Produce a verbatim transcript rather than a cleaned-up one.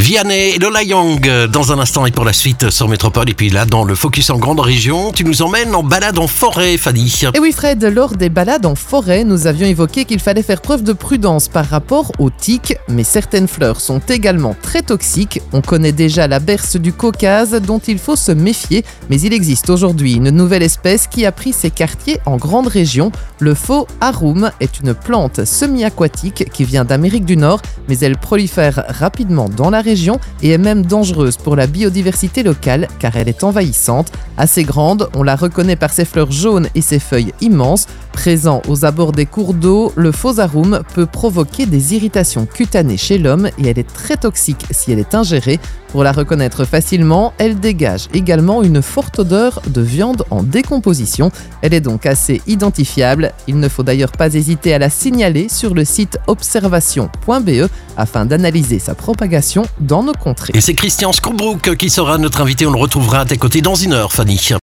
Vianney et Lola Young dans un instant et pour la suite sur Métropole. Et puis là, dans le Focus en grande région, tu nous emmènes en balade en forêt, Fanny. Et oui Fred, lors des balades en forêt, nous avions évoqué qu'il fallait faire preuve de prudence par rapport aux tiques, mais certaines fleurs sont également très toxiques. On connaît déjà la berce du Caucase dont il faut se méfier, mais il existe aujourd'hui une nouvelle espèce qui a pris ses quartiers en grande région. Le faux arum est une plante semi-aquatique qui vient d'Amérique du Nord, mais elle prolifère rapidement dans la région et est même dangereuse pour la biodiversité locale car elle est envahissante. Assez grande, on la reconnaît par ses fleurs jaunes et ses feuilles immenses. Présent aux abords des cours d'eau, le faux arum peut provoquer des irritations cutanées chez l'homme et elle est très toxique si elle est ingérée. Pour la reconnaître facilement, elle dégage également une forte odeur de viande en décomposition. Elle est donc assez identifiable. Il ne faut d'ailleurs pas hésiter à la signaler sur le site observation point b e afin d'analyser sa propagation dans nos contrées. Et c'est Christian Scobrook qui sera notre invité. On le retrouvera à tes côtés dans une heure, Fanny.